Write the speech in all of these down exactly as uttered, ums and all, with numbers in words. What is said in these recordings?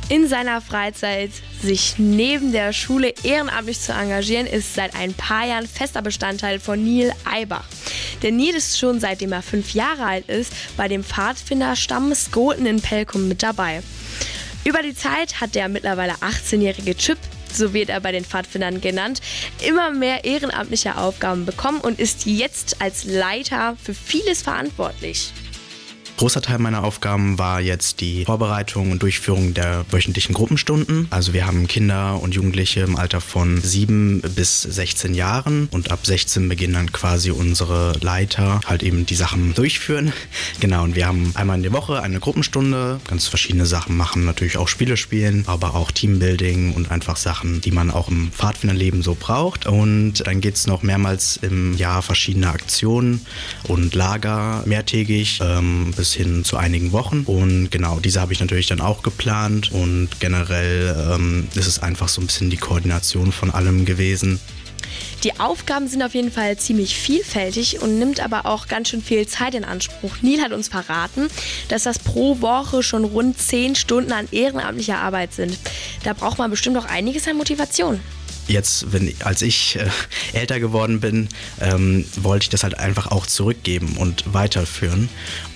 In seiner Freizeit sich neben der Schule ehrenamtlich zu engagieren, ist seit ein paar Jahren fester Bestandteil von Neil Eibach. Der Neil ist schon seitdem er fünf Jahre alt ist bei dem Pfadfinderstamm Skoten in Pelkum mit dabei. Über die Zeit hat der mittlerweile achtzehnjährige Chip, so wird er bei den Pfadfindern genannt, immer mehr ehrenamtliche Aufgaben bekommen und ist jetzt als Leiter für vieles verantwortlich. Großer Teil meiner Aufgaben war jetzt die Vorbereitung und Durchführung der wöchentlichen Gruppenstunden. Also wir haben Kinder und Jugendliche im Alter von sieben bis sechzehn Jahren und ab sechzehn beginnen dann quasi unsere Leiter halt eben die Sachen durchführen. Genau, und wir haben einmal in der Woche eine Gruppenstunde, ganz verschiedene Sachen machen, natürlich auch Spiele spielen, aber auch Teambuilding und einfach Sachen, die man auch im Pfadfinderleben so braucht. Und dann geht es noch mehrmals im Jahr verschiedene Aktionen und Lager mehrtägig ähm, bis hin zu einigen Wochen. Und genau, diese habe ich natürlich dann auch geplant und generell ähm, ist es einfach so ein bisschen die Koordination von allem gewesen. Die Aufgaben sind auf jeden Fall ziemlich vielfältig und nimmt aber auch ganz schön viel Zeit in Anspruch. Neil hat uns verraten, dass das pro Woche schon rund zehn Stunden an ehrenamtlicher Arbeit sind. Da braucht man bestimmt auch einiges an Motivation. Jetzt, wenn, als ich äh, älter geworden bin, ähm, wollte ich das halt einfach auch zurückgeben und weiterführen.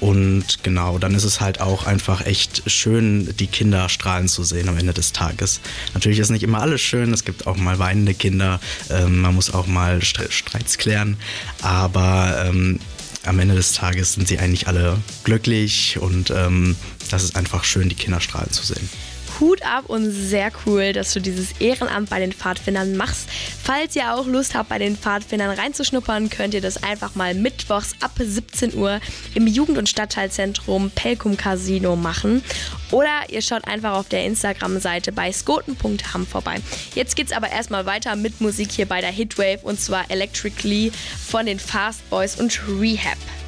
Und genau, dann ist es halt auch einfach echt schön, die Kinder strahlen zu sehen am Ende des Tages. Natürlich ist nicht immer alles schön, es gibt auch mal weinende Kinder, ähm, man muss auch mal Stre- Streits klären, aber ähm, am Ende des Tages sind sie eigentlich alle glücklich und ähm, das ist einfach schön, die Kinder strahlen zu sehen. Hut ab und sehr cool, dass du dieses Ehrenamt bei den Pfadfindern machst. Falls ihr auch Lust habt, bei den Pfadfindern reinzuschnuppern, könnt ihr das einfach mal mittwochs ab siebzehn Uhr im Jugend- und Stadtteilzentrum Pelkum Casino machen. Oder ihr schaut einfach auf der Instagram-Seite bei skoten punkt ham vorbei. Jetzt geht's aber erstmal weiter mit Musik hier bei der Hitwave und zwar Electrically von den Fast Boys und Rehab.